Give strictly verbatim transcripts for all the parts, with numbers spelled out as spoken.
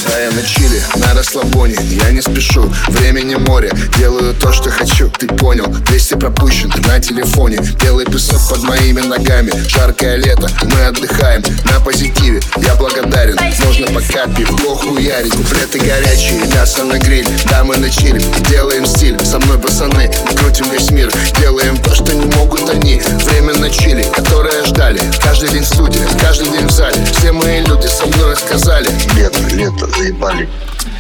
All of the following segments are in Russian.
А я на чили, на расслабоне, я не спешу. Времени море, делаю то, что хочу. Ты понял, двести пропущен на телефоне. Белый песок под моими ногами. Жаркое лето, мы отдыхаем на позитиве. Я благодарен, можно пока пивко хуярить. Куплеты горячие, мясо на гриль. Да, мы на чили, делаем стиль. Со мной пацаны, крутим весь мир. Делаем то, что не могут они. Время на чили, которое ждали. Каждый день в студии, каждый день в зале. Все мои люди со мной сказали: лето, лето, заебали.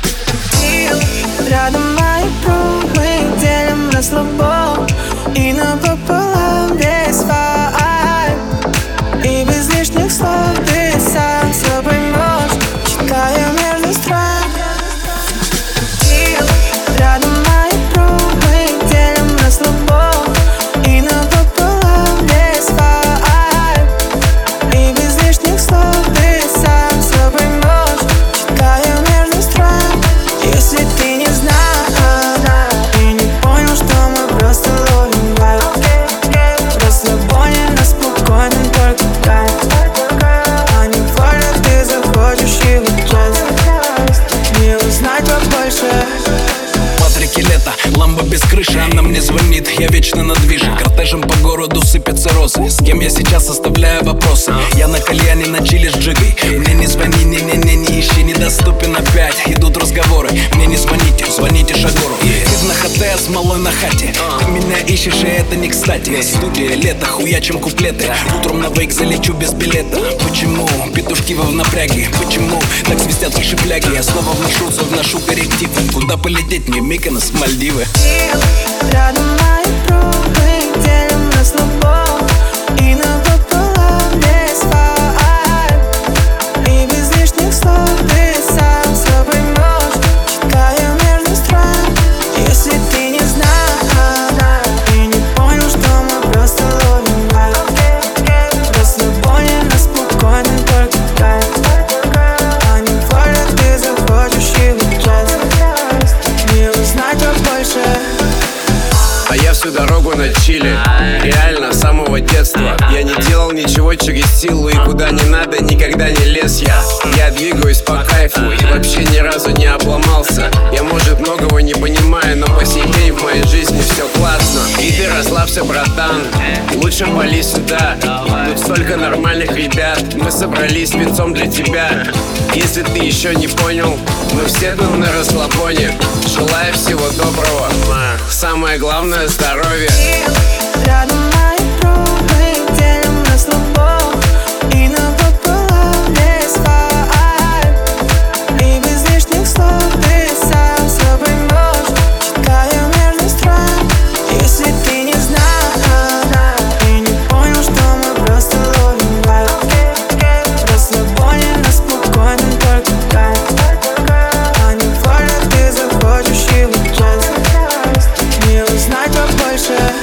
Рядом мои пруд, мы делим расслабон. И напополам весь вайб. И без лишних слов ты сам все поймешь, читая между строк. Рядом мои пруд, мы делим расслабон. И напополам весь вайб. И без лишних слов ты сам все поймешь, читая между строк. Если ты не знал и не понял, что мы просто ловим вайб. В расслабоне на спокойном только кайф. А не воля, ты заходишь и в джаз. Не узнать побольше. Патрики лето, ламба без крыши, она мне звонит, я вечно на движе. Кортежем по городу сыпятся розы. С кем я сейчас оставляю вопросы? Я на кальяне, на чили с джигой. Мне не звони, не-не-не, не ищи, недоступен опять. Идут разговоры, мне не звоните, звоните Шагору. Ты на хате, с малой на хате. Ты меня ищешь, и это не кстати. Студия, лето, хуячим куплеты. Утром на вейк залечу без билета. Почему? Петушки вы в напряге. Почему? Так свистят ваши фляги. Я снова вношу, вношу коррективы. Куда полететь мне? Миконос, Мальдивы. Рядом мои пруд, мы делим расслабон. И напополам весь вайб. И без лишних слов ты сам все поймешь, читая между строк. Если ты не знал и не понял, что мы просто ловим вайб. В расслабоне на спокойном только кайф. А не воля, ты заходишь и в джаз. Не узнать побольше. А я всю дорогу на чили, реально с самого детства. Я не делал ничего через силу, и куда не надо никогда не лез я. Я двигаюсь по кайфу и вообще ни разу не обломался. Я, может, многого не понимаю, но по сей день в моей жизни все классно. И ты расслабься, братан, лучше вали сюда. Тут столько нормальных ребят, мы собрались спецом для тебя. Если ты еще не понял, мы все тут на расслабоне. Желаю всего доброго, самое главное — здоровье. Рядом мои пруд, мы делим расслабон. И напополам весь вайб. И без лишних слов ты сам все поймешь, читая между строк. Если ты не знал и не понял, что мы просто ловим вайб. В расслабоне на спокойном только кайф. А не воля, ты заходишь и в джаз. Не узнать побольше.